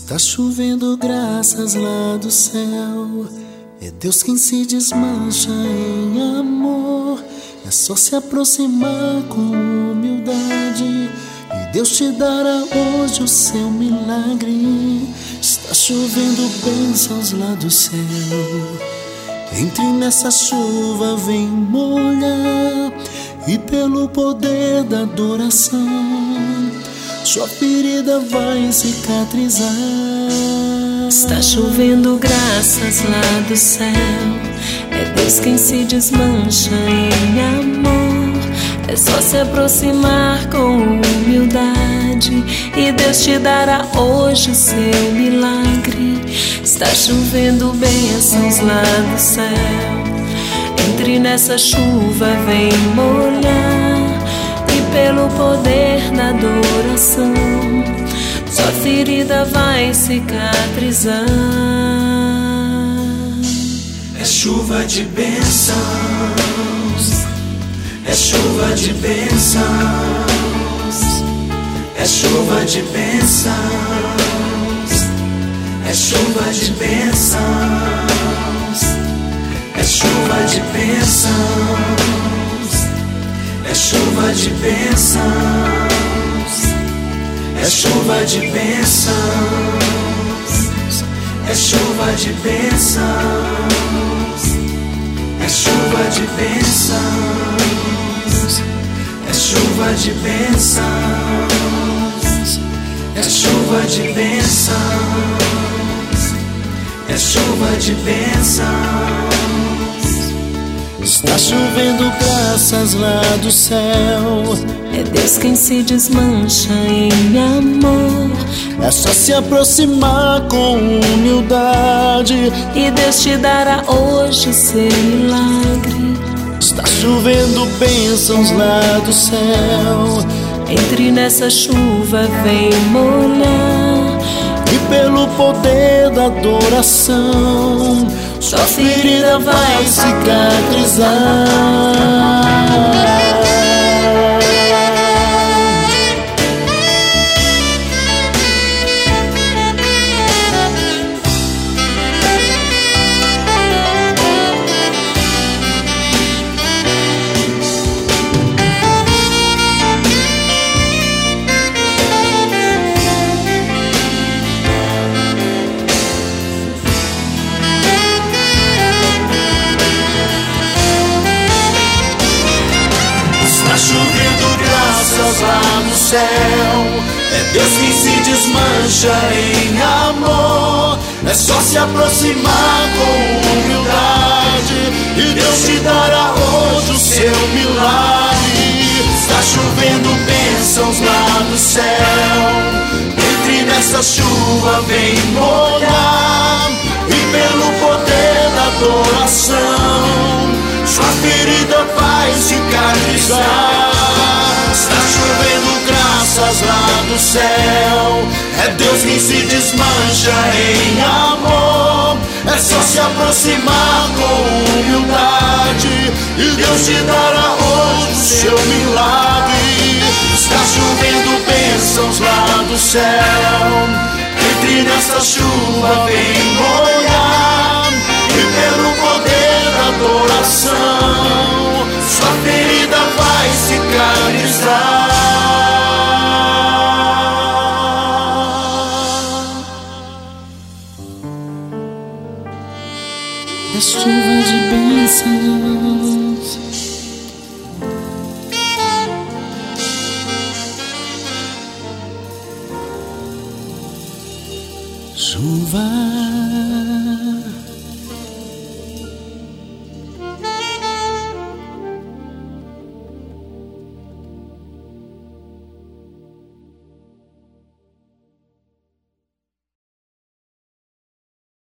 Está chovendo graças lá do céu. É Deus quem se desmancha em amor. É só se aproximar com humildade e Deus te dará hoje o seu milagre. Está chovendo bênçãos lá do céu. Entre nessa chuva, vem molhar, e pelo poder da adoração sua ferida vai cicatrizar. Está chovendo graças lá do céu. É Deus quem se desmancha em amor. É só se aproximar com humildade e Deus te dará hoje o seu milagre. Está chovendo bênçãos lá do céu. Entre nessa chuva, vem molhar, e pelo poder da adoração sua ferida vai cicatrizar. É chuva de bênçãos, é chuva de bênçãos, é chuva de bênçãos, é chuva de bênçãos, é chuva de bênçãos, é chuva de bênçãos, é chuva de bênçãos, é chuva de bênçãos, é chuva de bênçãos, é chuva de bênçãos, é chuva de bênçãos, é chuva de bênçãos. Está chovendo graças lá do céu. É Deus quem se desmancha em amor. É só se aproximar com humildade e Deus te dará hoje o seu milagre. Está chovendo bênçãos lá do céu. Entre nessa chuva, vem molhar, e pelo poder da adoração sua ferida vai cicatrizar. Lá no céu, é Deus quem se desmancha em amor. É só se aproximar com humildade e Deus te dará hoje o seu milagre. Está chovendo bênçãos lá no céu. Entre nessa chuva, vem molhar, e pelo poder da adoração sua ferida vai cicatrizar. Está chovendo graças lá do céu. É Deus quem se desmancha em amor. É só se aproximar com humildade e Deus te dará hoje o seu milagre. Está chovendo bênçãos lá do céu. Entre nessa chuva, vem molhar, e pelo poder da adoração sua ferida vai cicatrizar. É chuva de bênçãos. Chuva